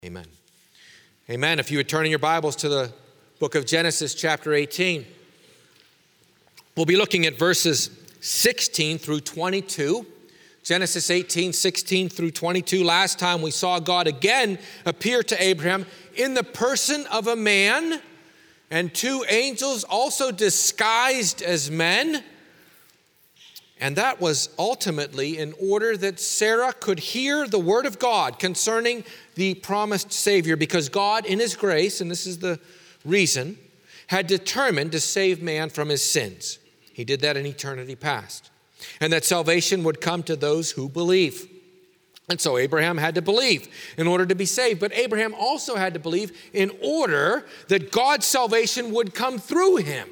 Amen. Amen. If you would turn in your Bibles to the book of Genesis, chapter 18, we'll be looking at verses 16 through 22. Genesis 18, 16 through 22. Last time we saw God again appear to Abraham in the person of a man and two angels also disguised as men. And that was ultimately in order that Sarah could hear the word of God concerning the promised Savior, because God in His grace, and this is the reason, had determined to save man from his sins. He did that in eternity past. And that salvation would come to those who believe. And so Abraham had to believe in order to be saved. But Abraham also had to believe in order that God's salvation would come through him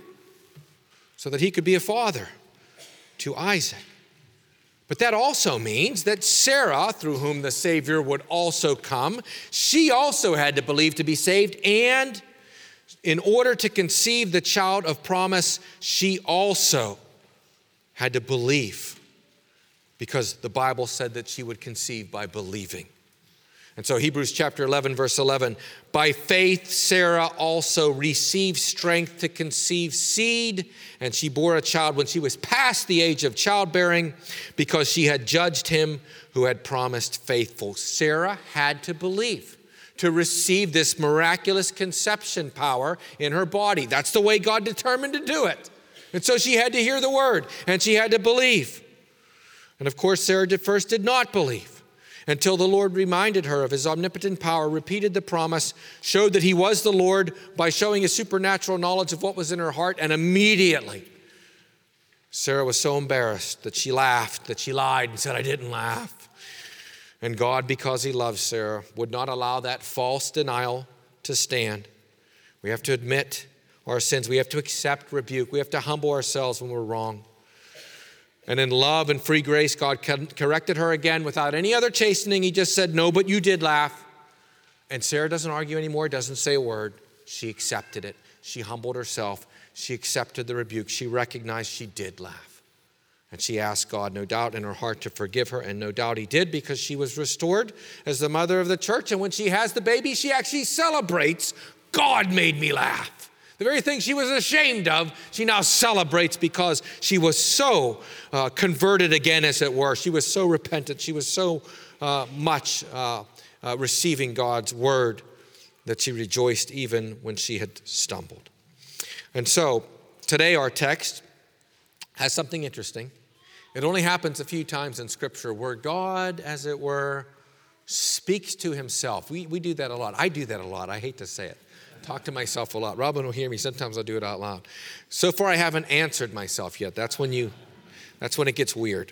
so that he could be a father to Isaac. But that also means that Sarah, through whom the Savior would also come, she also had to believe to be saved. And in order to conceive the child of promise, she also had to believe, because the Bible said that she would conceive by believing. And so Hebrews chapter 11, verse 11, by faith Sarah also received strength to conceive seed, and she bore a child when she was past the age of childbearing, because she had judged him who had promised faithful. Sarah had to believe to receive this miraculous conception power in her body. That's the way God determined to do it. And so she had to hear the word, and she had to believe. And of course, Sarah first did not believe until the Lord reminded her of His omnipotent power, repeated the promise, showed that He was the Lord by showing His supernatural knowledge of what was in her heart. And immediately, Sarah was so embarrassed that she laughed, that she lied and said, I didn't laugh. And God, because He loves Sarah, would not allow that false denial to stand. We have to admit our sins. We have to accept rebuke. We have to humble ourselves when we're wrong. And in love and free grace, God corrected her again without any other chastening. He just said, no, but you did laugh. And Sarah doesn't argue anymore, doesn't say a word. She accepted it. She humbled herself. She accepted the rebuke. She recognized she did laugh. And she asked God, no doubt, in her heart to forgive her. And no doubt He did, because she was restored as the mother of the church. And when she has the baby, she actually celebrates, God made me laugh. The very thing she was ashamed of, she now celebrates, because she was so converted again, as it were. She was so repentant. She was so much receiving God's word that she rejoiced even when she had stumbled. And so today our text has something interesting. It only happens a few times in Scripture where God, as it were, speaks to Himself. We do that a lot. I do that a lot. I hate to say it. Talk to myself a lot. Robin will hear me. Sometimes I'll do it out loud. So far, I haven't answered myself yet. That's when it gets weird.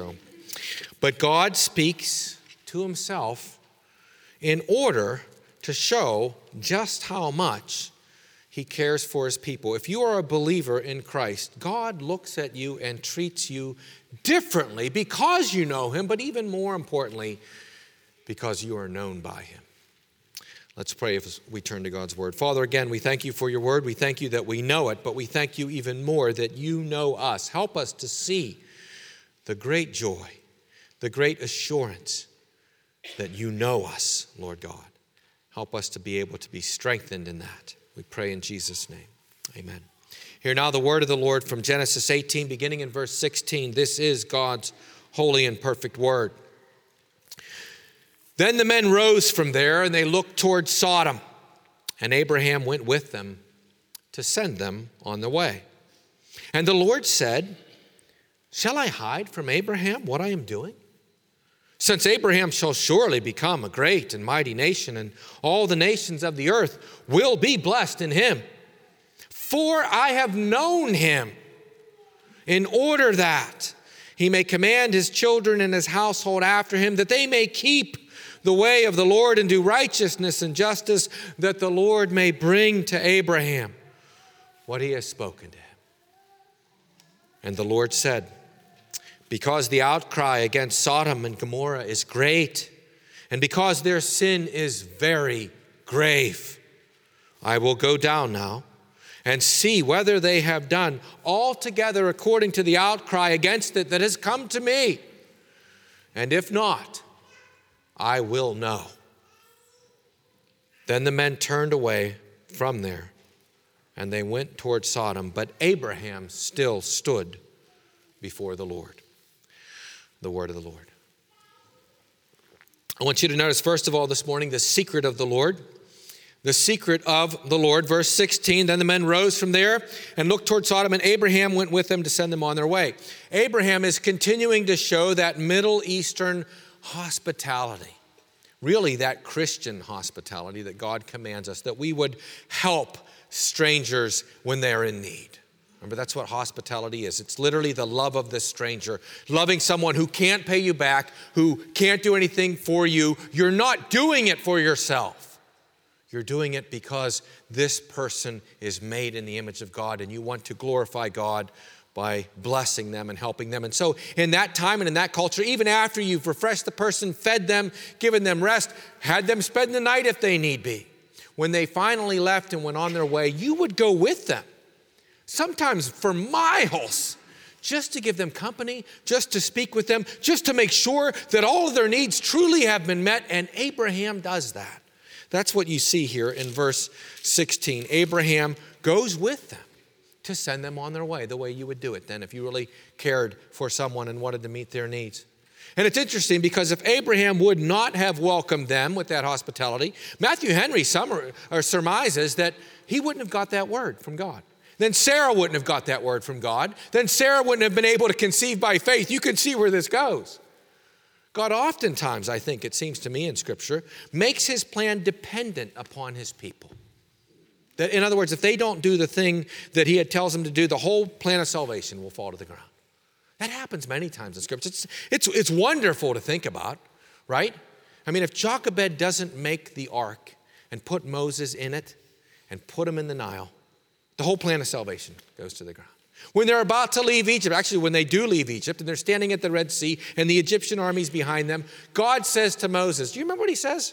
But God speaks to Himself in order to show just how much He cares for His people. If you are a believer in Christ, God looks at you and treats you differently because you know Him, but even more importantly, because you are known by Him. Let's pray as we turn to God's word. Father, again, we thank You for Your word. We thank You that we know it, but we thank You even more that You know us. Help us to see the great joy, the great assurance that You know us, Lord God. Help us to be able to be strengthened in that. We pray in Jesus' name. Amen. Hear now the word of the Lord from Genesis 18, beginning in verse 16. This is God's holy and perfect word. Then the men rose from there, and they looked toward Sodom, and Abraham went with them to send them on the way. And the Lord said, shall I hide from Abraham what I am doing? Since Abraham shall surely become a great and mighty nation, and all the nations of the earth will be blessed in him. For I have known him, in order that he may command his children and his household after him, that they may keep the way of the Lord and do righteousness and justice, that the Lord may bring to Abraham what He has spoken to him. And the Lord said, because the outcry against Sodom and Gomorrah is great, and because their sin is very grave, I will go down now and see whether they have done altogether according to the outcry against it that has come to me. And if not, I will know. Then the men turned away from there, and they went toward Sodom. But Abraham still stood before the Lord. The word of the Lord. I want you to notice, first of all, this morning, the secret of the Lord. The secret of the Lord. Verse 16, then the men rose from there and looked toward Sodom, and Abraham went with them to send them on their way. Abraham is continuing to show that Middle Eastern hospitality. Really, that Christian hospitality that God commands us, that we would help strangers when they're in need. Remember, that's what hospitality is. It's literally the love of the stranger. Loving someone who can't pay you back, who can't do anything for you. You're not doing it for yourself. You're doing it because this person is made in the image of God, and you want to glorify God by blessing them and helping them. And so in that time and in that culture, even after you've refreshed the person, fed them, given them rest, had them spend the night if they need be, when they finally left and went on their way, you would go with them, sometimes for miles, just to give them company, just to speak with them, just to make sure that all of their needs truly have been met. And Abraham does that. That's what you see here in verse 16. Abraham goes with them to send them on their way, the way you would do it then if you really cared for someone and wanted to meet their needs. And it's interesting because if Abraham would not have welcomed them with that hospitality, Matthew Henry surmises that he wouldn't have got that word from God. Then Sarah wouldn't have got that word from God. Then Sarah wouldn't have been able to conceive by faith. You can see where this goes. God oftentimes, I think it seems to me in Scripture, makes his plan dependent upon his people. That, in other words, if they don't do the thing that he tells them to do, the whole plan of salvation will fall to the ground. That happens many times in Scripture. It's wonderful to think about, right? I mean, if Jochebed doesn't make the ark and put Moses in it and put him in the Nile, the whole plan of salvation goes to the ground. When they're about to leave Egypt, actually when they do leave Egypt and they're standing at the Red Sea and the Egyptian army's behind them, God says to Moses, do you remember what he says?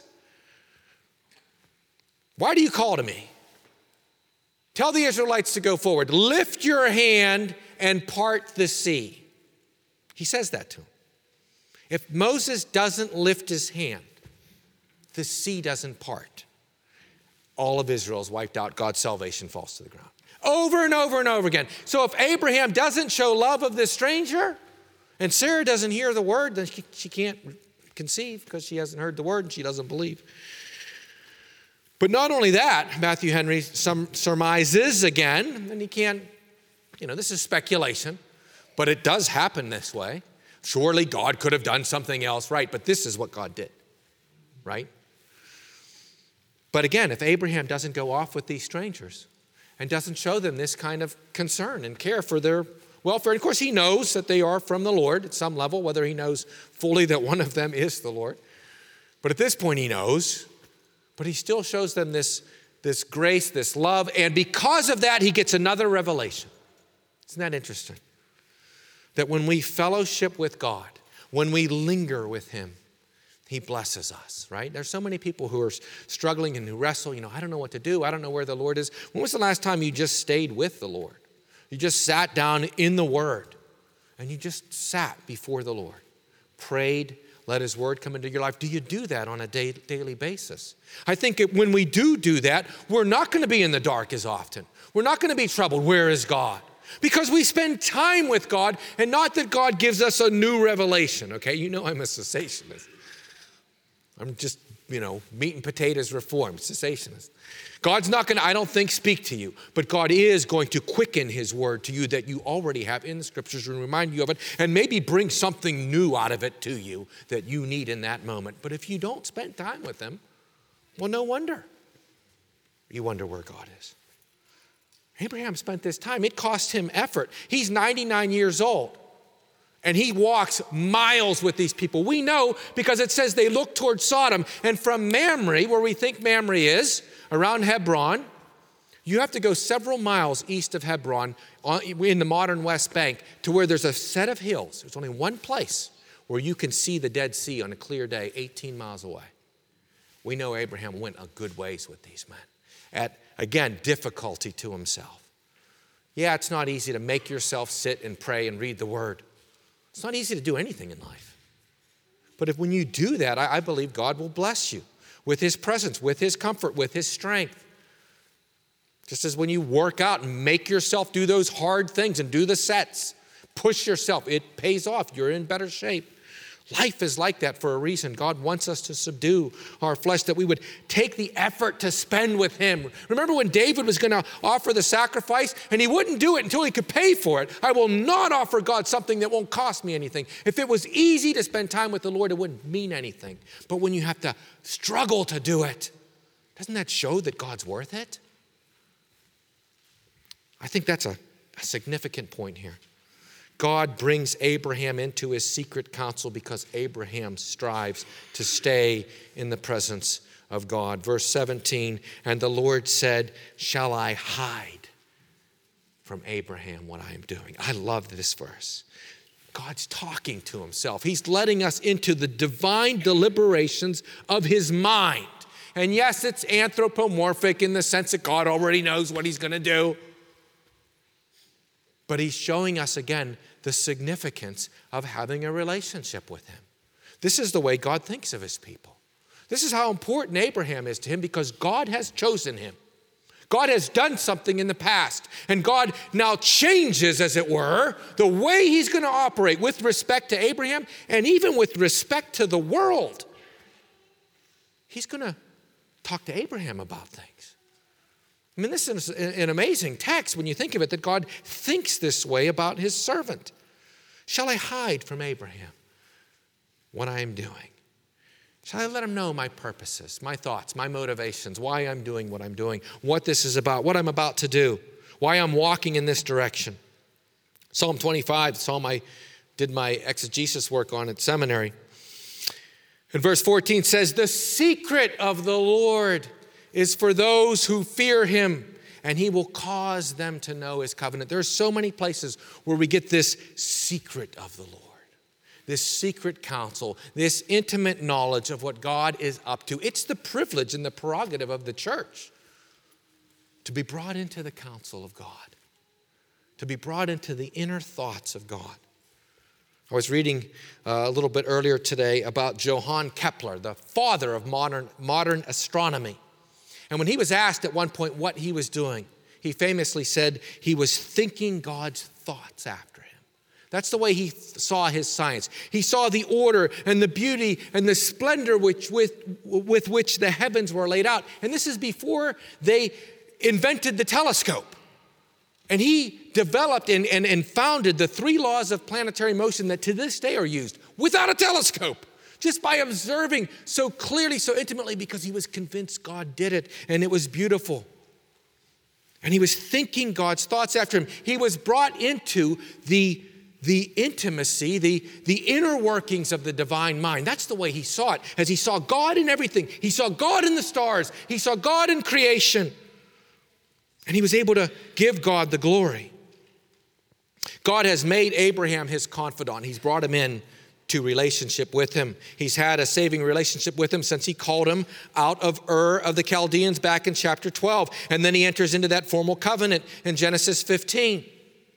Why do you call to me? Tell the Israelites to go forward. Lift your hand and part the sea. He says that to him. If Moses doesn't lift his hand, the sea doesn't part. All of Israel is wiped out. God's salvation falls to the ground. Over and over and over again. So if Abraham doesn't show love of this stranger and Sarah doesn't hear the word, then she can't conceive because she hasn't heard the word and she doesn't believe. But not only that, Matthew Henry surmises again, and he can't, this is speculation, but it does happen this way. Surely God could have done something else, right? But this is what God did, right? But again, if Abraham doesn't go off with these strangers and doesn't show them this kind of concern and care for their welfare, and of course he knows that they are from the Lord at some level, whether he knows fully that one of them is the Lord. But at this point he knows, but he still shows them this grace, this love, and because of that he gets another revelation. Isn't that interesting? That when we fellowship with God, when we linger with him, he blesses us, right? There's so many people who are struggling and who wrestle, I don't know what to do. I don't know where the Lord is. When was the last time you just stayed with the Lord? You just sat down in the Word and you just sat before the Lord, prayed, let his word come into your life. Do you do that on a daily basis? I think when we do that, we're not going to be in the dark as often. We're not going to be troubled. Where is God? Because we spend time with God, and not that God gives us a new revelation, okay? I'm a cessationist. I'm just, meat and potatoes reformed, cessationist. God's not going to, I don't think, speak to you, but God is going to quicken his word to you that you already have in the scriptures and remind you of it and maybe bring something new out of it to you that you need in that moment. But if you don't spend time with him, well, no wonder. You wonder where God is. Abraham spent this time. It cost him effort. He's 99 years old. And he walks miles with these people. We know because it says they look towards Sodom. And from Mamre, where we think Mamre is, around Hebron, you have to go several miles east of Hebron in the modern West Bank to where there's a set of hills. There's only one place where you can see the Dead Sea on a clear day 18 miles away. We know Abraham went a good ways with these men at, again, difficulty to himself. Yeah, it's not easy to make yourself sit and pray and read the word. It's not easy to do anything in life. But when you do that, I believe God will bless you. with his presence, with his comfort, with his strength. Just as when you work out and make yourself do those hard things and do the sets, push yourself, it pays off. You're in better shape. Life is like that for a reason. God wants us to subdue our flesh, that we would take the effort to spend with him. Remember when David was going to offer the sacrifice and he wouldn't do it until he could pay for it? I will not offer God something that won't cost me anything. If it was easy to spend time with the Lord, it wouldn't mean anything. But when you have to struggle to do it, doesn't that show that God's worth it? I think that's a significant point here. God brings Abraham into his secret counsel because Abraham strives to stay in the presence of God. Verse 17, and the Lord said, shall I hide from Abraham what I am doing? I love this verse. God's talking to himself. He's letting us into the divine deliberations of his mind. And yes, it's anthropomorphic in the sense that God already knows what he's going to do. But he's showing us again the significance of having a relationship with him. This is the way God thinks of his people. This is how important Abraham is to him because God has chosen him. God has done something in the past, and God now changes, as it were, the way he's going to operate with respect to Abraham and even with respect to the world. He's going to talk to Abraham about things. I mean, this is an amazing text when you think of it, that God thinks this way about his servant. Shall I hide from Abraham what I am doing? Shall I let him know my purposes, my thoughts, my motivations, why I'm doing what I'm doing, what this is about, what I'm about to do, why I'm walking in this direction? Psalm 25, the psalm I did my exegesis work on at seminary. And verse 14 says, the secret of the Lord is for those who fear him, and he will cause them to know his covenant. There are so many places where we get this secret of the Lord, this secret counsel, this intimate knowledge of what God is up to. It's the privilege and the prerogative of the church to be brought into the counsel of God, to be brought into the inner thoughts of God. I was reading a little bit earlier today about Johann Kepler, the father of modern astronomy. And when he was asked at one point what he was doing, he famously said he was thinking God's thoughts after him. That's the way he saw his science. He saw the order and the beauty and the splendor with which the heavens were laid out. And this is before they invented the telescope. And he developed and founded the 3 laws of planetary motion that to this day are used without a telescope. Just by observing so clearly, so intimately, because he was convinced God did it and it was beautiful. And he was thinking God's thoughts after him. He was brought into the intimacy, the inner workings of the divine mind. That's the way he saw it, as he saw God in everything. He saw God in the stars. He saw God in creation. And he was able to give God the glory. God has made Abraham his confidant. He's brought him in to relationship with him. He's had a saving relationship with him since he called him out of Ur of the Chaldeans back in chapter 12. And then he enters into that formal covenant in Genesis 15.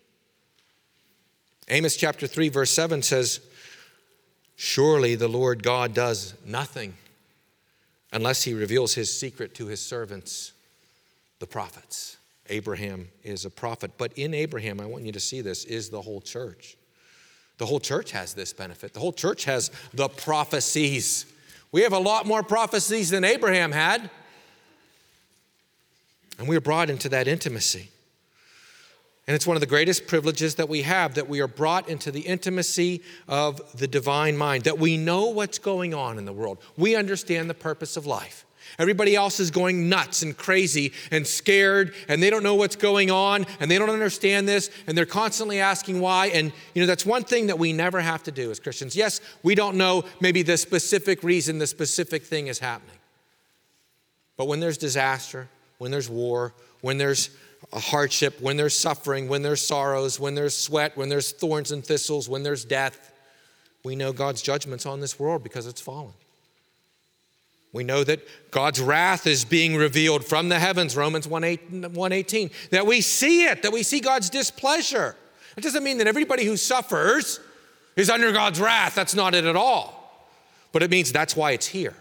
Amos chapter 3 verse 7 says, surely the Lord God does nothing unless he reveals his secret to his servants, the prophets. Abraham is a prophet. But in Abraham, I want you to see this, is the whole church. The whole church has this benefit. The whole church has the prophecies. We have a lot more prophecies than Abraham had. And we are brought into that intimacy. And it's one of the greatest privileges that we have, that we are brought into the intimacy of the divine mind, that we know what's going on in the world. We understand the purpose of life. Everybody else is going nuts and crazy and scared, and they don't know what's going on, and they don't understand this, and they're constantly asking why. And, that's one thing that we never have to do as Christians. Yes, we don't know maybe the specific reason the specific thing is happening. But when there's disaster, when there's war, when there's a hardship, when there's suffering, when there's sorrows, when there's sweat, when there's thorns and thistles, when there's death, we know God's judgment's on this world because it's fallen. We know that God's wrath is being revealed from the heavens, Romans 1:18, that we see it, that we see God's displeasure. It doesn't mean that everybody who suffers is under God's wrath. That's not it at all. But it means that's why it's here.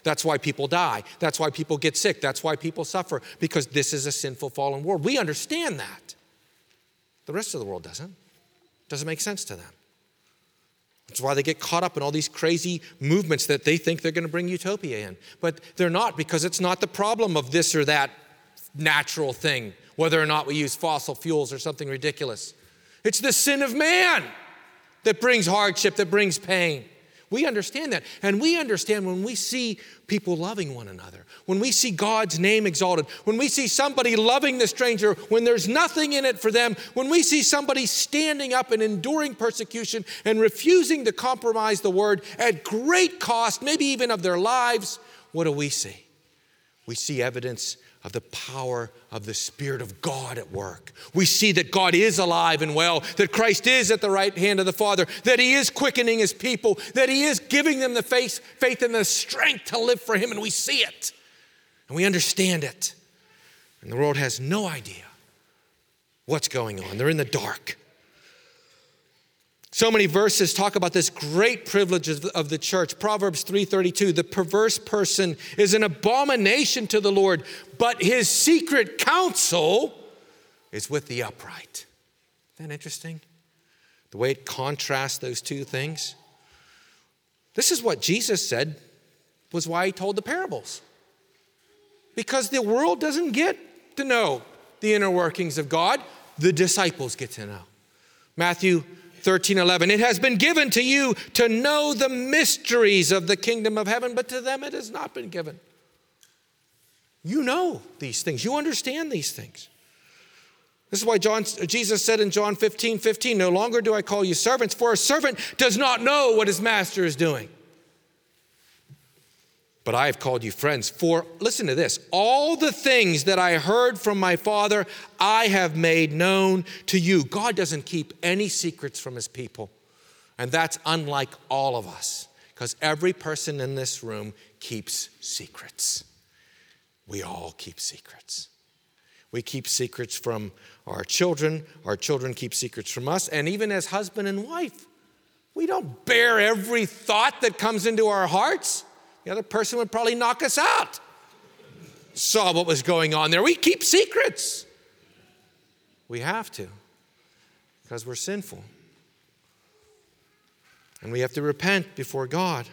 That's why people die. That's why people get sick. That's why people suffer, because this is a sinful, fallen world. We understand that. The rest of the world doesn't. It doesn't make sense to them. That's why they get caught up in all these crazy movements that they think they're going to bring utopia in. But they're not, because it's not the problem of this or that natural thing, whether or not we use fossil fuels or something ridiculous. It's the sin of man that brings hardship, that brings pain. We understand that. And we understand when we see people loving one another, when we see God's name exalted, when we see somebody loving the stranger, when there's nothing in it for them, when we see somebody standing up and enduring persecution and refusing to compromise the word at great cost, maybe even of their lives, what do we see? We see evidence of the power of the Spirit of God at work. We see that God is alive and well, that Christ is at the right hand of the Father, that he is quickening his people, that he is giving them the faith and the strength to live for him, and we see it, and we understand it. And the world has no idea what's going on. They're in the dark. So many verses talk about this great privilege of the church. Proverbs 3:32, the perverse person is an abomination to the Lord, but his secret counsel is with the upright. Isn't that interesting? The way it contrasts those two things. This is what Jesus said was why he told the parables. Because the world doesn't get to know the inner workings of God, the disciples get to know. Matthew 13:11, it has been given to you to know the mysteries of the kingdom of heaven, but to them it has not been given. You know these things. You understand these things. This is why Jesus said in John 15:15, no longer do I call you servants, for a servant does not know what his master is doing. But I have called you friends, for, listen to this, all the things that I heard from my Father, I have made known to you. God doesn't keep any secrets from his people. And that's unlike all of us, because every person in this room keeps secrets. We all keep secrets. We keep secrets from our children keep secrets from us, and even as husband and wife, we don't bear every thought that comes into our hearts. The other person would probably knock us out. Saw what was going on there. We keep secrets. We have to, because we're sinful. And we have to repent before God.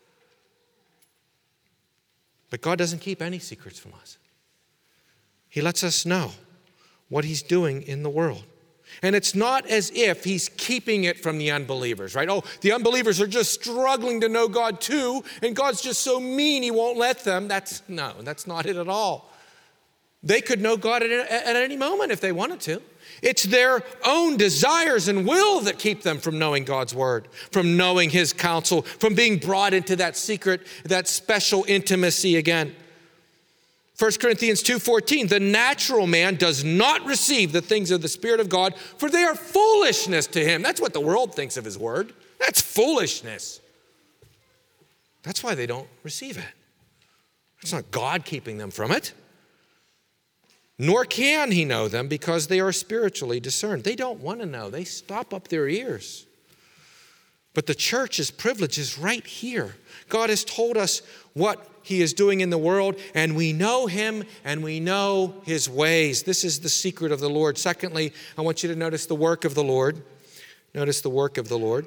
But God doesn't keep any secrets from us. He lets us know what he's doing in the world. And it's not as if he's keeping it from the unbelievers, right? Oh, the unbelievers are just struggling to know God too, and God's just so mean he won't let them. That's not it at all. They could know God at any moment if they wanted to. It's their own desires and will that keep them from knowing God's word, from knowing his counsel, from being brought into that secret, that special intimacy again. 1 Corinthians 2:14, the natural man does not receive the things of the Spirit of God, for they are foolishness to him. That's what the world thinks of his word. That's foolishness. That's why they don't receive it. It's not God keeping them from it. Nor can he know them, because they are spiritually discerned. They don't want to know. They stop up their ears. But the church's privilege is right here. God has told us what he is doing in the world, and we know him and we know his ways. This is the secret of the Lord. Secondly, I want you to notice the work of the Lord. Notice the work of the Lord.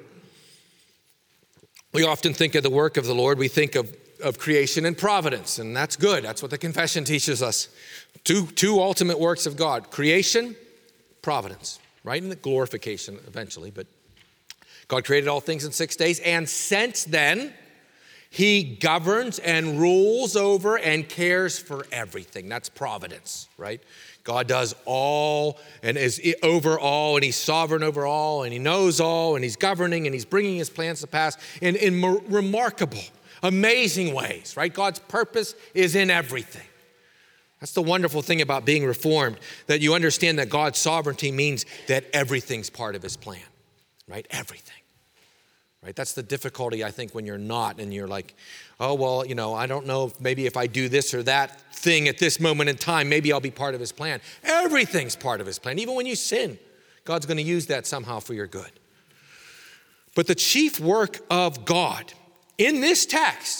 We often think of the work of the Lord. We think of creation and providence, and that's good. That's what the confession teaches us. Two ultimate works of God, creation, providence, right? And the glorification eventually, but God created all things in 6 days, and since then, he governs and rules over and cares for everything. That's providence, right? God does all and is over all, and he's sovereign over all, and he knows all, and he's governing, and he's bringing his plans to pass in remarkable, amazing ways, right? God's purpose is in everything. That's the wonderful thing about being reformed, that you understand that God's sovereignty means that everything's part of his plan, right? Everything. Right? That's the difficulty, I think, when you're not and you're like, oh, well, I don't know, maybe if I do this or that thing at this moment in time, maybe I'll be part of his plan. Everything's part of his plan. Even when you sin, God's going to use that somehow for your good. But the chief work of God in this text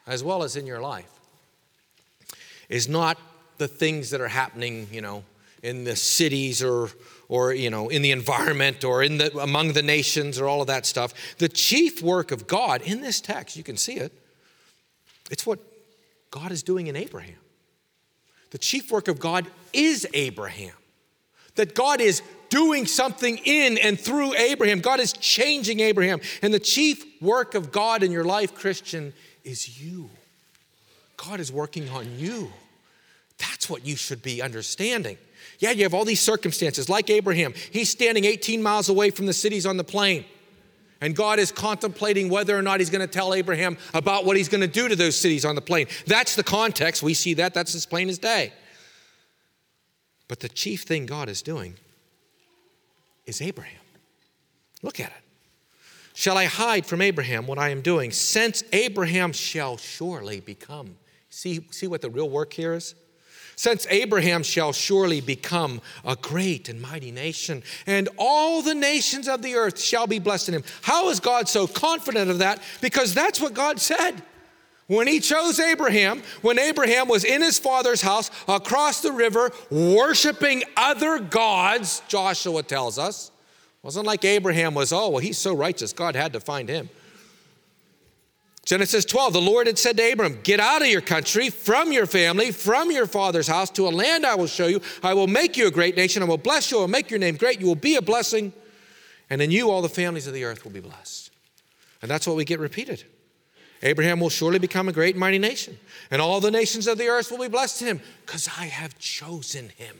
as well as in your life, is not the things that are happening, in the cities or in the environment or among the nations or all of that stuff. The chief work of God in this text, you can see it, it's what God is doing in Abraham. The chief work of God is Abraham. That God is doing something in and through Abraham. God is changing Abraham. And the chief work of God in your life, Christian, is you. God is working on you. That's what you should be understanding. Yeah, you have all these circumstances, like Abraham. He's standing 18 miles away from the cities on the plain. And God is contemplating whether or not he's going to tell Abraham about what he's going to do to those cities on the plain. That's the context. We see that. That's as plain as day. But the chief thing God is doing is Abraham. Look at it. Shall I hide from Abraham what I am doing? Since Abraham shall surely become. See what the real work here is? Since Abraham shall surely become a great and mighty nation, and all the nations of the earth shall be blessed in him. How is God so confident of that? Because that's what God said. When he chose Abraham, when Abraham was in his father's house across the river, worshiping other gods, Joshua tells us, it wasn't like Abraham was, he's so righteous, God had to find him. Genesis 12, the Lord had said to Abram, get out of your country, from your family, from your father's house, to a land I will show you. I will make you a great nation. I will bless you. I will make your name great. You will be a blessing. And in you, all the families of the earth will be blessed. And that's what we get repeated. Abraham will surely become a great and mighty nation. And all the nations of the earth will be blessed in him, because I have chosen him.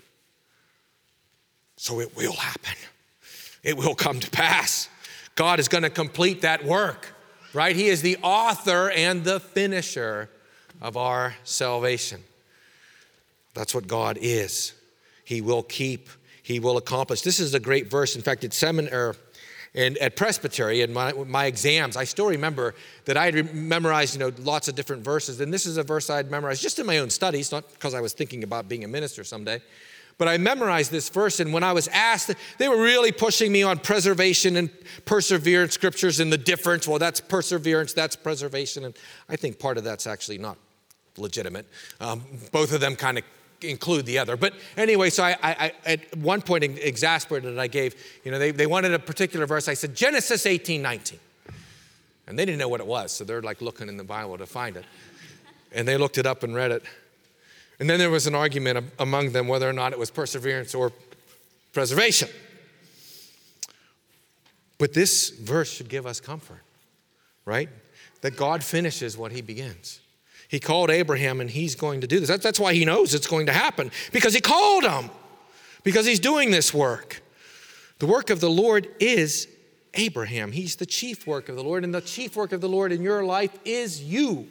So it will happen. It will come to pass. God is going to complete that work. Right? He is the author and the finisher of our salvation. That's what God is. He will keep, he will accomplish. This is a great verse. In fact, at Presbytery, in my exams, I still remember that I had memorized, lots of different verses. And this is a verse I had memorized just in my own studies, not because I was thinking about being a minister someday. But I memorized this verse, and when I was asked, they were really pushing me on preservation and perseverance scriptures and the difference. Well, that's perseverance, that's preservation. And I think part of that's actually not legitimate. Both of them kind of include the other. But anyway, so I at one point, exasperated, I gave, they wanted a particular verse. I said, Genesis 18:19. And they didn't know what it was, so they're like looking in the Bible to find it. And they looked it up and read it. And then there was an argument among them whether or not it was perseverance or preservation. But this verse should give us comfort, right? That God finishes what he begins. He called Abraham, and he's going to do this. That's why he knows it's going to happen, because he called him, because he's doing this work. The work of the Lord is Abraham. He's the chief work of the Lord, and the chief work of the Lord in your life is you.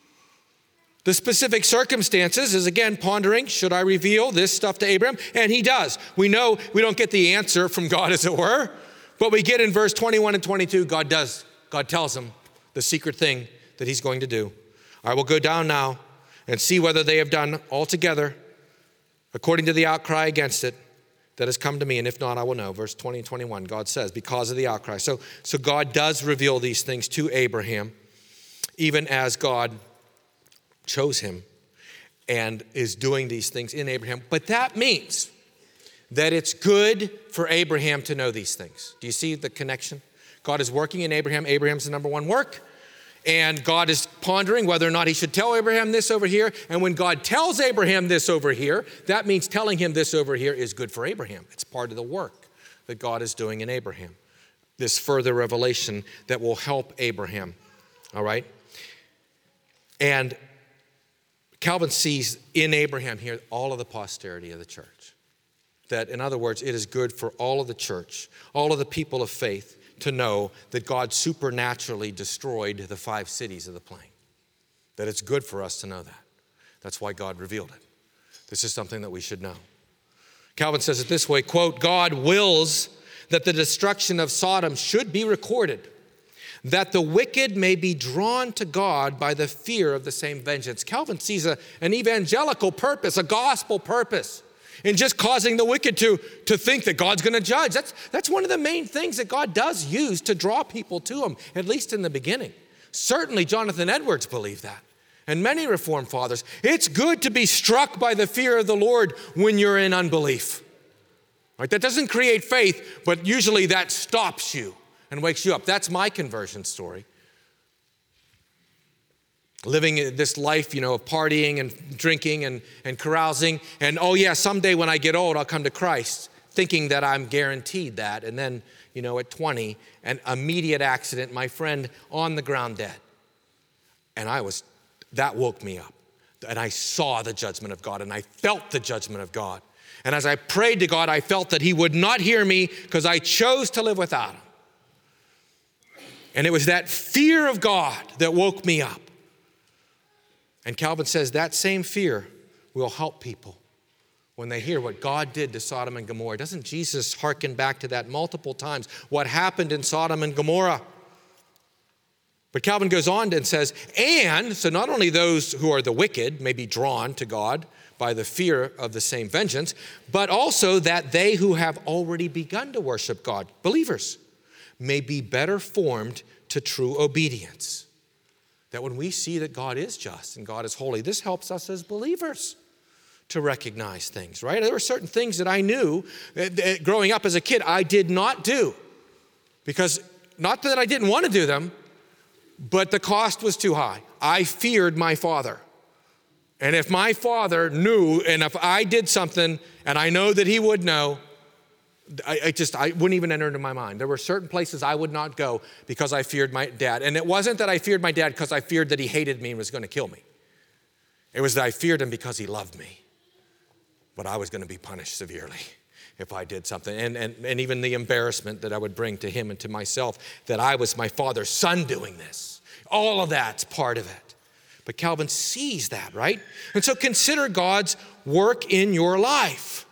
The specific circumstances is, again, pondering, should I reveal this stuff to Abraham? And he does. We know we don't get the answer from God, as it were, but we get in verse 21 and 22, God does. God tells him the secret thing that he's going to do. I will go down now and see whether they have done altogether according to the outcry against it that has come to me, and if not, I will know. Verse 20 and 21, God says, because of the outcry. So God does reveal these things to Abraham, even as God chose him and is doing these things in Abraham. But that means that it's good for Abraham to know these things. Do you see the connection? God is working in Abraham. Abraham's the number one work. And God is pondering whether or not he should tell Abraham this over here. And when God tells Abraham this over here, that means telling him this over here is good for Abraham. It's part of the work that God is doing in Abraham. This further revelation that will help Abraham. All right? And Calvin sees in Abraham here all of the posterity of the church. That, in other words, it is good for all of the church, all of the people of faith, to know that God supernaturally destroyed the 5 cities of the plain. That it's good for us to know that. That's why God revealed it. This is something that we should know. Calvin says it this way, quote, God wills that the destruction of Sodom should be recorded, that the wicked may be drawn to God by the fear of the same vengeance. Calvin sees an evangelical purpose, a gospel purpose, in just causing the wicked to think that God's going to judge. That's one of the main things that God does use to draw people to him, at least in the beginning. Certainly Jonathan Edwards believed that. and many Reformed fathers. It's good to be struck by the fear of the Lord when you're in unbelief. Right? That doesn't create faith, but usually that stops you and wakes you up. That's my conversion story. Living this life, of partying and drinking and carousing. And oh yeah, someday when I get old, I'll come to Christ, thinking that I'm guaranteed that. And then, at 20, an immediate accident, my friend on the ground dead. And that woke me up. And I saw the judgment of God, and I felt the judgment of God. And as I prayed to God, I felt that he would not hear me because I chose to live without him. And it was that fear of God that woke me up. And Calvin says that same fear will help people when they hear what God did to Sodom and Gomorrah. Doesn't Jesus hearken back to that multiple times? What happened in Sodom and Gomorrah? But Calvin goes on and says, and so not only those who are the wicked may be drawn to God by the fear of the same vengeance, but also that they who have already begun to worship God, believers, may be better formed to true obedience. That when we see that God is just and God is holy, this helps us as believers to recognize things, right? There were certain things that I knew growing up as a kid I did not do. Because not that I didn't want to do them, but the cost was too high. I feared my father. And if my father knew, and if I did something and I know that he would know, I wouldn't even enter into my mind. There were certain places I would not go because I feared my dad. And it wasn't that I feared my dad because I feared that he hated me and was going to kill me. It was that I feared him because he loved me. But I was going to be punished severely if I did something. And even the embarrassment that I would bring to him and to myself, that I was my father's son doing this. All of that's part of it. But Calvin sees that, right? And so consider God's work in your life.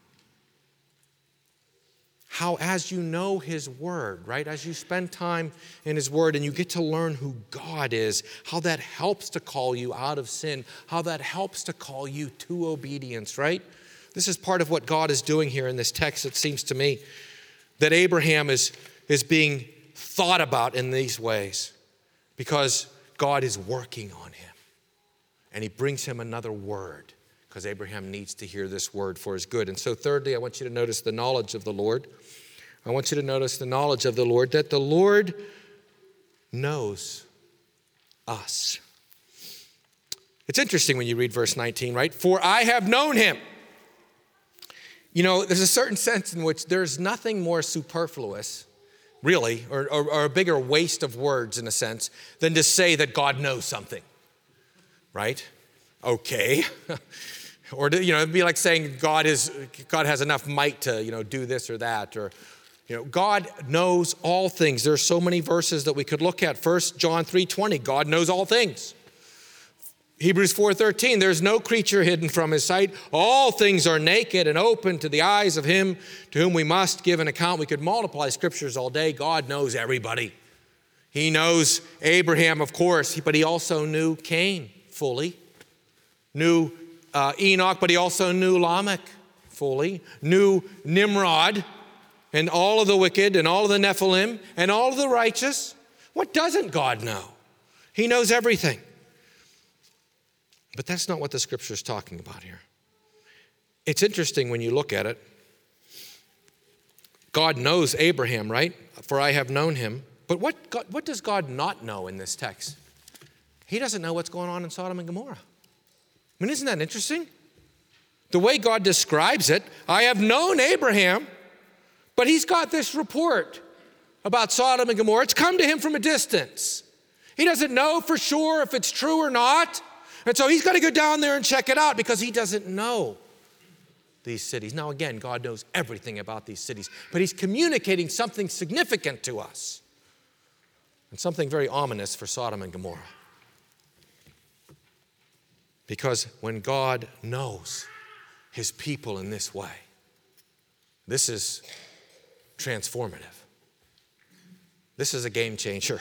How, as you know his word, right? As you spend time in his word and you get to learn who God is, how that helps to call you out of sin, how that helps to call you to obedience, right? This is part of what God is doing here in this text, it seems to me, that Abraham is being thought about in these ways because God is working on him. And he brings him another word because Abraham needs to hear this word for his good. And so thirdly, I want you to notice the knowledge of the Lord. I want you to notice the knowledge of the Lord, that the Lord knows us. It's interesting when you read verse 19, right? For I have known him. There's a certain sense in which there's nothing more superfluous, really, or a bigger waste of words in a sense, than to say that God knows something, right? Okay. Or it'd be like saying God has enough might to, do this or that, or, God knows all things. There are so many verses that we could look at. 1 John 3:20, God knows all things. Hebrews 4:13, there's no creature hidden from his sight. All things are naked and open to the eyes of him to whom we must give an account. We could multiply scriptures all day. God knows everybody. He knows Abraham, of course, but he also knew Cain fully. Knew Enoch, but he also knew Lamech fully. Knew Nimrod and all of the wicked and all of the Nephilim and all of the righteous. What doesn't God know? He knows everything. But that's not what the scripture is talking about here. It's interesting when you look at it. God knows Abraham, right? For I have known him. But what does God not know in this text? He doesn't know what's going on in Sodom and Gomorrah. I mean, isn't that interesting? The way God describes it, I have known Abraham, but he's got this report about Sodom and Gomorrah. It's come to him from a distance. He doesn't know for sure if it's true or not. And so he's got to go down there and check it out because he doesn't know these cities. Now, again, God knows everything about these cities, but he's communicating something significant to us and something very ominous for Sodom and Gomorrah. Because when God knows his people in this way, this is transformative. This is a game changer.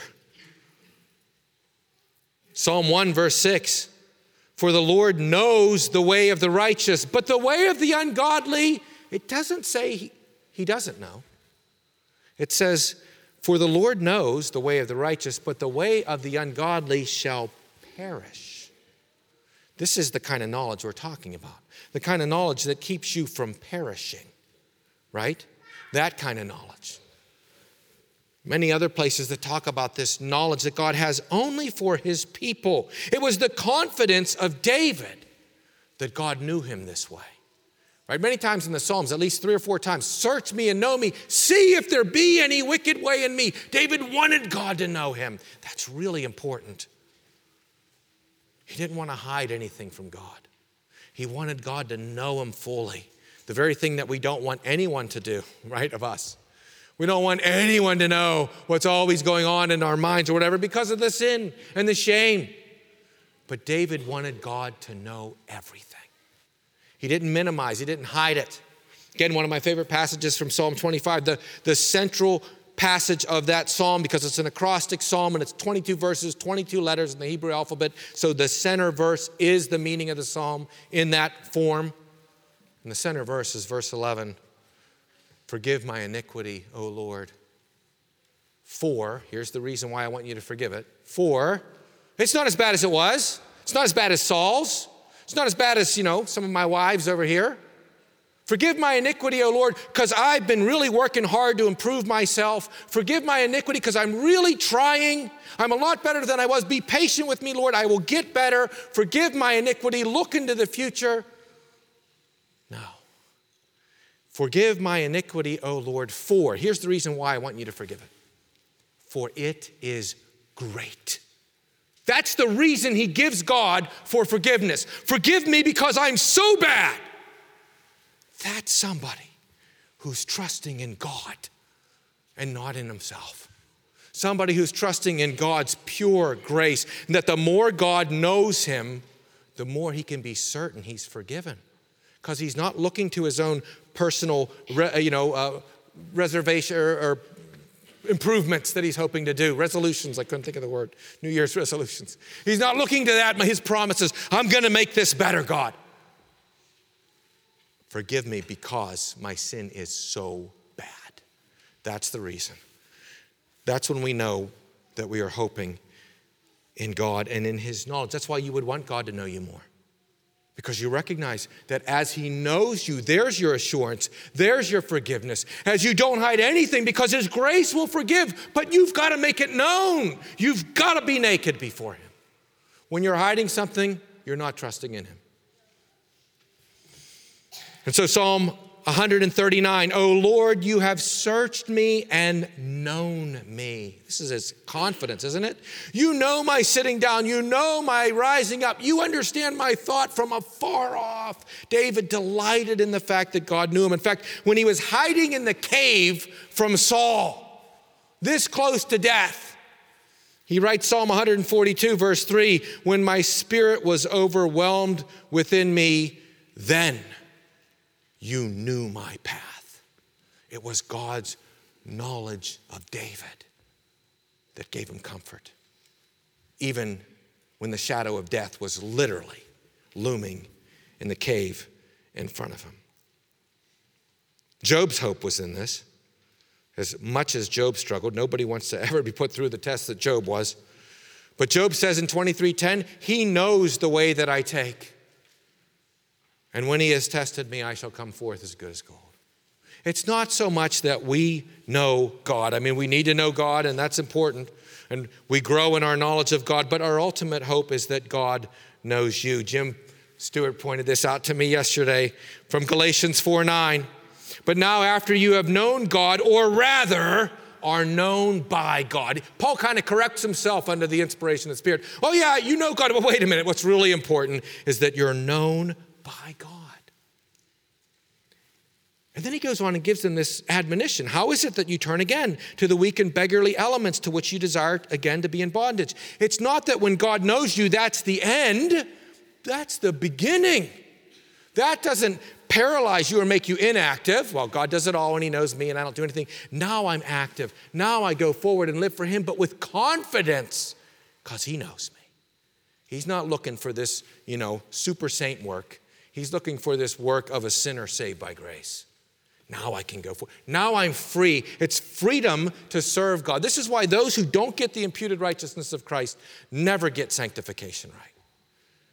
Psalm 1 verse 6, for the Lord knows the way of the righteous, but the way of the ungodly, it doesn't say he doesn't know. It says, for the Lord knows the way of the righteous, but the way of the ungodly shall perish. This is the kind of knowledge we're talking about. The kind of knowledge that keeps you from perishing, right? That kind of knowledge. Many other places that talk about this knowledge that God has only for his people. It was the confidence of David that God knew him this way. Right? Many times in the Psalms, at least 3 or 4 times, search me and know me. See if there be any wicked way in me. David wanted God to know him. That's really important. He didn't want to hide anything from God. He wanted God to know him fully. The very thing that we don't want anyone to do, right, of us. We don't want anyone to know what's always going on in our minds or whatever because of the sin and the shame. But David wanted God to know everything. He didn't minimize, he didn't hide it. Again, one of my favorite passages from Psalm 25, the central passage of that psalm, because it's an acrostic psalm and it's 22 verses, 22 letters in the Hebrew alphabet. So the center verse is the meaning of the psalm in that form. And the center verse is verse 11. Forgive my iniquity, O Lord. For, here's the reason why I want you to forgive it. For, it's not as bad as it was. It's not as bad as Saul's. It's not as bad as, some of my wives over here. Forgive my iniquity, O Lord, because I've been really working hard to improve myself. Forgive my iniquity because I'm really trying. I'm a lot better than I was. Be patient with me, Lord. I will get better. Forgive my iniquity. Look into the future. No. Forgive my iniquity, O Lord, for. Here's the reason why I want you to forgive it. For it is great. That's the reason he gives God for forgiveness. Forgive me because I'm so bad. That's somebody who's trusting in God and not in himself. Somebody who's trusting in God's pure grace, and that the more God knows him, the more he can be certain he's forgiven. Because he's not looking to his own personal, reservation or improvements that he's hoping to do. Resolutions, I couldn't think of the word. New Year's resolutions. He's not looking to that, but his promises. I'm going to make this better, God. Forgive me because my sin is so bad. That's the reason. That's when we know that we are hoping in God and in his knowledge. That's why you would want God to know you more. Because you recognize that as he knows you, there's your assurance, there's your forgiveness. As you don't hide anything because his grace will forgive, but you've got to make it known. You've got to be naked before him. When you're hiding something, you're not trusting in him. And so Psalm 139, O Lord, you have searched me and known me. This is his confidence, isn't it? You know my sitting down. You know my rising up. You understand my thought from afar off. David delighted in the fact that God knew him. In fact, when he was hiding in the cave from Saul, this close to death, he writes Psalm 142, verse 3, when my spirit was overwhelmed within me, then you knew my path. It was God's knowledge of David that gave him comfort, even when the shadow of death was literally looming in the cave in front of him. Job's hope was in this. As much as Job struggled, nobody wants to ever be put through the test that Job was. But Job says in 23:10, he knows the way that I take. And when he has tested me, I shall come forth as good as gold. It's not so much that we know God. I mean, we need to know God, and that's important. And we grow in our knowledge of God. But our ultimate hope is that God knows you. Jim Stewart pointed this out to me yesterday from Galatians 4:9. But now after you have known God, or rather are known by God. Paul kind of corrects himself under the inspiration of the Spirit. Oh yeah, you know God, but wait a minute. What's really important is that you're known by God. And then he goes on and gives them this admonition. How is it that you turn again to the weak and beggarly elements to which you desire again to be in bondage? It's not that when God knows you, that's the end. That's the beginning. That doesn't paralyze you or make you inactive. Well, God does it all and he knows me and I don't do anything. Now I'm active. Now I go forward and live for him, but with confidence because he knows me. He's not looking for this, super saint work. He's looking for this work of a sinner saved by grace. Now I can go forward. Now I'm free. It's freedom to serve God. This is why those who don't get the imputed righteousness of Christ never get sanctification right.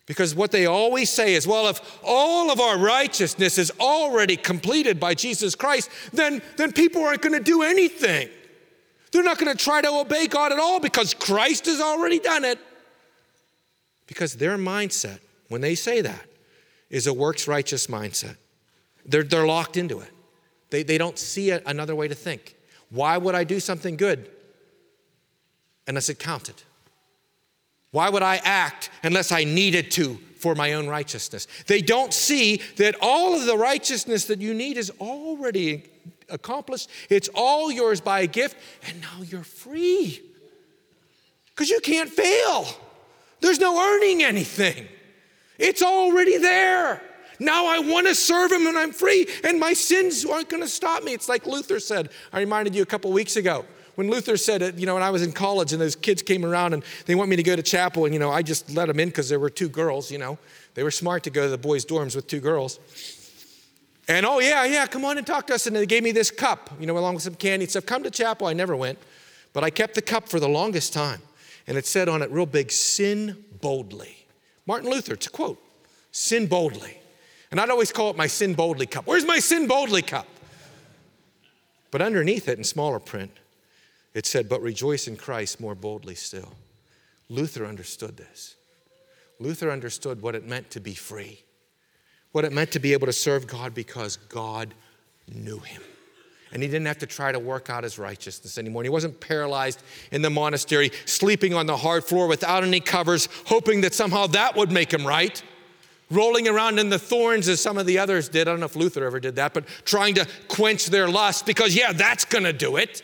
Because what they always say is, well, if all of our righteousness is already completed by Jesus Christ, then people aren't going to do anything. They're not going to try to obey God at all because Christ has already done it. Because their mindset, when they say that, is a works righteous mindset. They're locked into it. They don't see another way to think. Why would I do something good unless it counted? Why would I act unless I needed to for my own righteousness? They don't see that all of the righteousness that you need is already accomplished. It's all yours by a gift, and now you're free. Because you can't fail. There's no earning anything. It's already there. Now I want to serve him and I'm free, and my sins aren't going to stop me. It's like Luther said. I reminded you a couple weeks ago. When Luther said it, when I was in college and those kids came around and they want me to go to chapel, and, I just let them in because there were two girls, They were smart to go to the boys' dorms with two girls. And, oh, yeah, come on and talk to us. And they gave me this cup, along with some candy and stuff. Come to chapel. I never went. But I kept the cup for the longest time. And it said on it real big, sin boldly. Martin Luther, it's a quote, sin boldly. And I'd always call it my sin boldly cup. Where's my sin boldly cup? But underneath it in smaller print, it said, but rejoice in Christ more boldly still. Luther understood this. Luther understood what it meant to be free, what it meant to be able to serve God because God knew him. And he didn't have to try to work out his righteousness anymore. And he wasn't paralyzed in the monastery, sleeping on the hard floor without any covers, hoping that somehow that would make him right. Rolling around in the thorns as some of the others did. I don't know if Luther ever did that, but trying to quench their lust because, that's going to do it.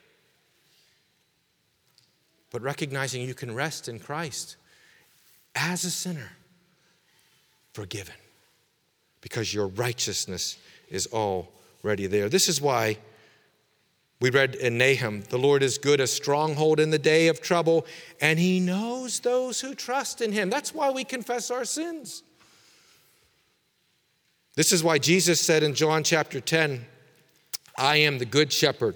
But recognizing you can rest in Christ as a sinner, forgiven, because your righteousness is already there. This is why we read in Nahum, the Lord is good, a stronghold in the day of trouble, and he knows those who trust in him. That's why we confess our sins. This is why Jesus said in John chapter 10, I am the good shepherd.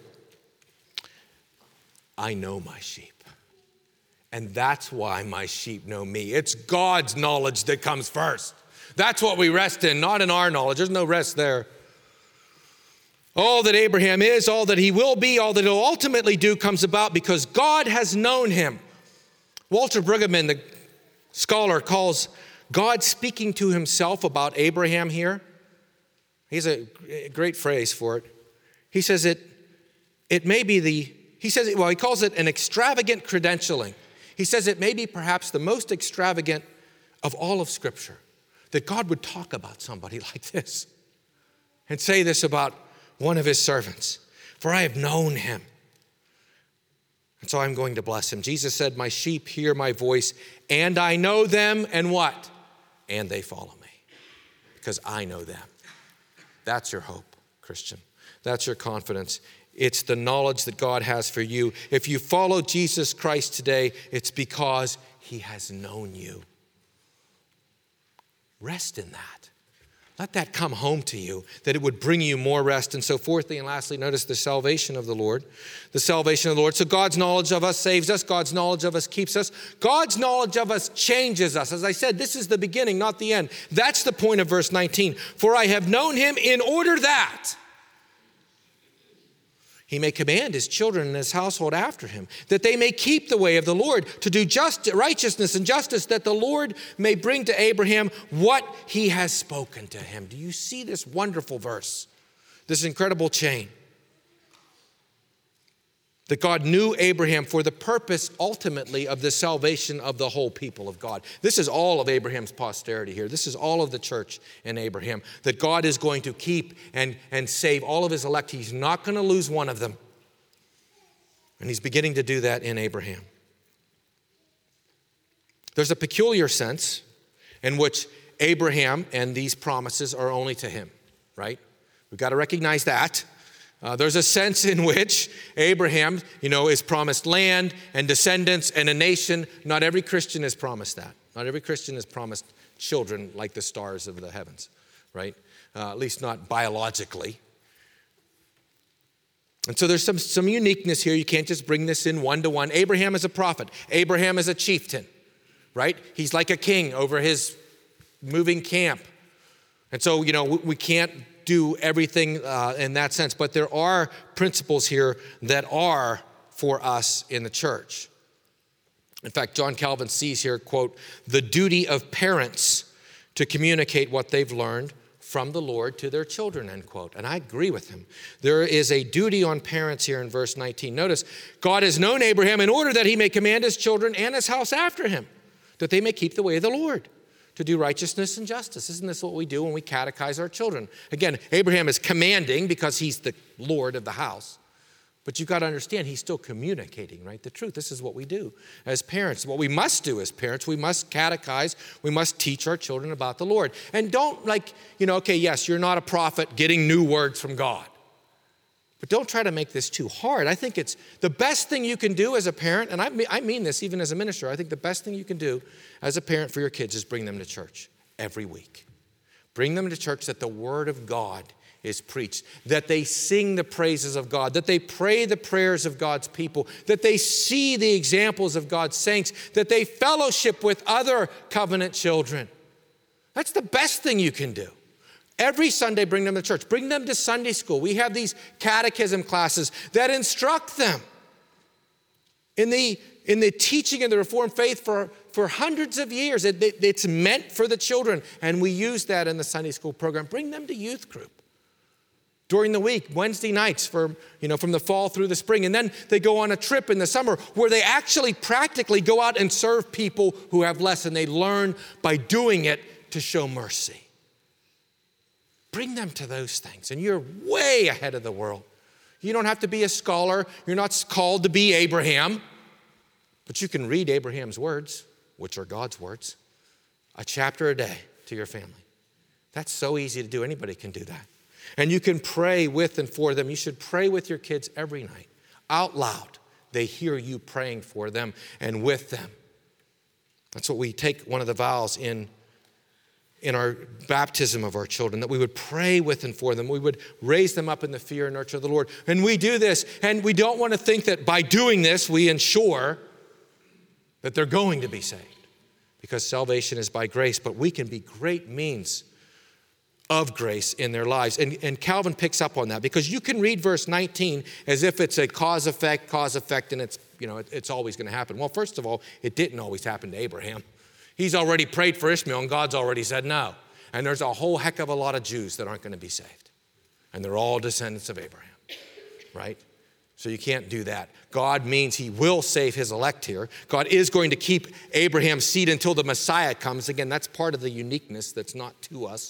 I know my sheep. And that's why my sheep know me. It's God's knowledge that comes first. That's what we rest in, not in our knowledge. There's no rest there. All that Abraham is, all that he will be, all that he'll ultimately do comes about because God has known him. Walter Brueggemann, the scholar, calls God speaking to himself about Abraham here. He has a great phrase for it. He says he calls it an extravagant credentialing. He says it may be perhaps the most extravagant of all of Scripture, that God would talk about somebody like this and say this about one of his servants. For I have known him, and so I'm going to bless him. Jesus said, my sheep hear my voice, and I know them, and what? And they follow me, because I know them. That's your hope, Christian. That's your confidence. It's the knowledge that God has for you. If you follow Jesus Christ today, it's because he has known you. Rest in that. Let that come home to you, that it would bring you more rest. And so fourthly and lastly, notice the salvation of the Lord. The salvation of the Lord. So God's knowledge of us saves us. God's knowledge of us keeps us. God's knowledge of us changes us. As I said, this is the beginning, not the end. That's the point of verse 19. For I have known him in order that he may command his children and his household after him, that they may keep the way of the Lord, to do righteousness and justice, that the Lord may bring to Abraham what he has spoken to him. Do you see this wonderful verse? This incredible chain. That God knew Abraham for the purpose, ultimately, of the salvation of the whole people of God. This is all of Abraham's posterity here. This is all of the church in Abraham. That God is going to keep and save all of his elect. He's not going to lose one of them. And he's beginning to do that in Abraham. There's a peculiar sense in which Abraham and these promises are only to him, right? We've got to recognize that. There's a sense in which Abraham, is promised land and descendants and a nation. Not every Christian is promised that. Not every Christian is promised children like the stars of the heavens, right? At least not biologically. And so there's some uniqueness here. You can't just bring this in one-to-one. Abraham is a prophet. Abraham is a chieftain, right? He's like a king over his moving camp. And so, we can't do everything in that sense, but there are principles here that are for us in the church. In fact, John Calvin sees here, quote, the duty of parents to communicate what they've learned from the Lord to their children, end quote. And I agree with him. There is a duty on parents here in verse 19. Notice, God has known Abraham in order that he may command his children and his house after him, that they may keep the way of the Lord, to do righteousness and justice. Isn't this what we do when we catechize our children? Again, Abraham is commanding because he's the Lord of the house. But you've got to understand, he's still communicating, right? The truth. This is what we do as parents. What we must do as parents, we must catechize, we must teach our children about the Lord. And don't okay, yes, you're not a prophet getting new words from God. But don't try to make this too hard. I think it's the best thing you can do as a parent, and I mean this even as a minister, I think the best thing you can do as a parent for your kids is bring them to church every week. Bring them to church that the Word of God is preached, that they sing the praises of God, that they pray the prayers of God's people, that they see the examples of God's saints, that they fellowship with other covenant children. That's the best thing you can do. Every Sunday, bring them to church. Bring them to Sunday school. We have these catechism classes that instruct them in the teaching of the Reformed faith for hundreds of years. It's meant for the children, and we use that in the Sunday school program. Bring them to youth group during the week, Wednesday nights from the fall through the spring. And then they go on a trip in the summer where they actually practically go out and serve people who have less, and they learn by doing it to show mercy. Bring them to those things, and you're way ahead of the world. You don't have to be a scholar. You're not called to be Abraham, but you can read Abraham's words, which are God's words, a chapter a day to your family. That's so easy to do. Anybody can do that. And you can pray with and for them. You should pray with your kids every night, out loud. They hear you praying for them and with them. That's what we take one of the vows in our baptism of our children, that we would pray with and for them. We would raise them up in the fear and nurture of the Lord. And we do this, and we don't want to think that by doing this, we ensure that they're going to be saved, because salvation is by grace, but we can be great means of grace in their lives. And Calvin picks up on that, because you can read verse 19 as if it's a cause effect, and it's always going to happen. Well, first of all, it didn't always happen to Abraham. He's already prayed for Ishmael, and God's already said no. And there's a whole heck of a lot of Jews that aren't going to be saved. And they're all descendants of Abraham, right? So you can't do that. God means he will save his elect here. God is going to keep Abraham's seed until the Messiah comes. Again, that's part of the uniqueness that's not to us.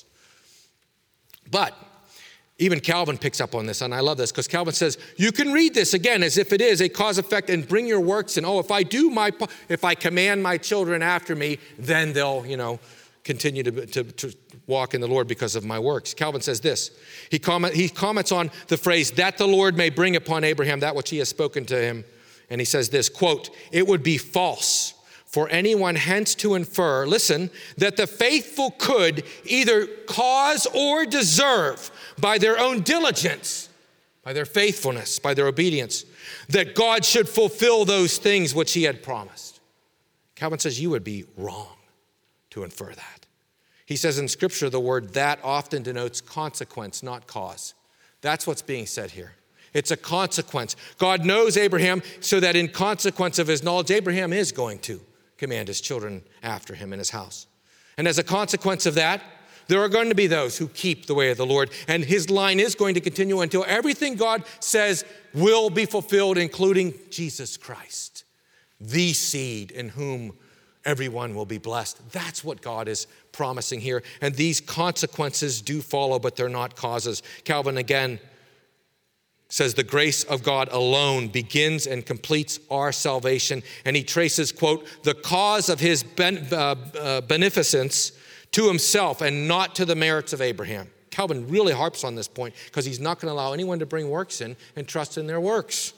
But even Calvin picks up on this, and I love this, because Calvin says, you can read this again as if it is a cause effect, and bring your works, and if I command my children after me, then they'll, continue to walk in the Lord because of my works. Calvin says this. He comments on the phrase, that the Lord may bring upon Abraham that which he has spoken to him. And he says this, quote, it would be false for anyone hence to infer, listen, that the faithful could either cause or deserve by their own diligence, by their faithfulness, by their obedience, that God should fulfill those things which he had promised. Calvin says you would be wrong to infer that. He says in Scripture the word that often denotes consequence, not cause. That's what's being said here. It's a consequence. God knows Abraham, so that in consequence of his knowledge, Abraham is going to command his children after him in his house. And as a consequence of that, there are going to be those who keep the way of the Lord, and his line is going to continue until everything God says will be fulfilled, including Jesus Christ, the seed in whom everyone will be blessed. That's what God is promising here. And these consequences do follow, but they're not causes. Calvin again says the grace of God alone begins and completes our salvation. And he traces, quote, the cause of his beneficence to himself and not to the merits of Abraham. Calvin really harps on this point, because he's not going to allow anyone to bring works in and trust in their works.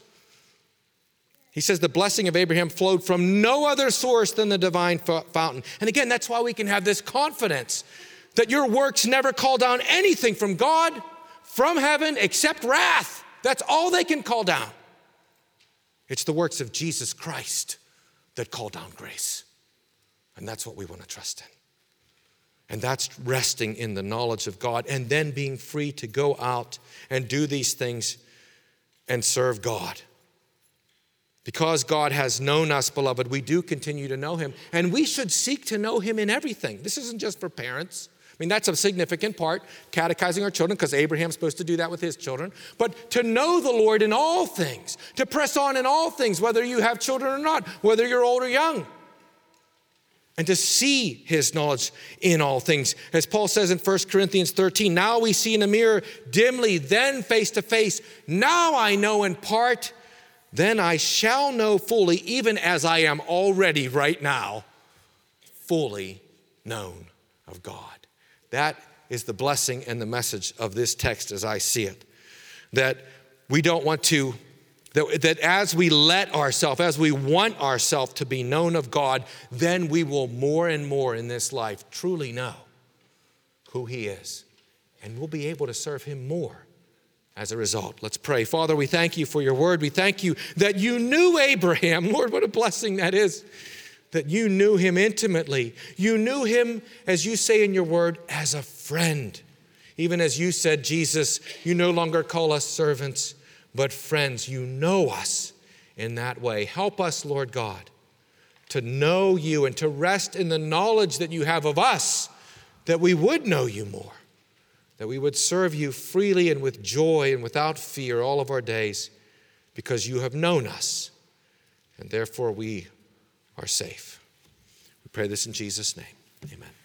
He says the blessing of Abraham flowed from no other source than the divine fountain. And again, that's why we can have this confidence that your works never call down anything from God, from heaven, except wrath. That's all they can call down. It's the works of Jesus Christ that call down grace. And that's what we want to trust in. And that's resting in the knowledge of God and then being free to go out and do these things and serve God. Because God has known us, beloved, we do continue to know him. And we should seek to know him in everything. This isn't just for parents. I mean, that's a significant part, catechizing our children, because Abraham's supposed to do that with his children. But to know the Lord in all things, to press on in all things, whether you have children or not, whether you're old or young. And to see his knowledge in all things. As Paul says in 1 Corinthians 13, now we see in a mirror dimly, then face to face. Now I know in part, then I shall know fully, even as I am already right now, fully known of God. That is the blessing and the message of this text as I see it. That we don't want to, that as we let ourselves, as we want ourselves to be known of God, then we will more and more in this life truly know who he is. And we'll be able to serve him more as a result. Let's pray. Father, we thank you for your word. We thank you that you knew Abraham. Lord, what a blessing that is. That you knew him intimately. You knew him, as you say in your word, as a friend. Even as you said, Jesus, you no longer call us servants, but friends. You know us in that way. Help us, Lord God, to know you and to rest in the knowledge that you have of us, that we would know you more, that we would serve you freely and with joy and without fear all of our days, because you have known us, and therefore we are safe. We pray this in Jesus' name. Amen.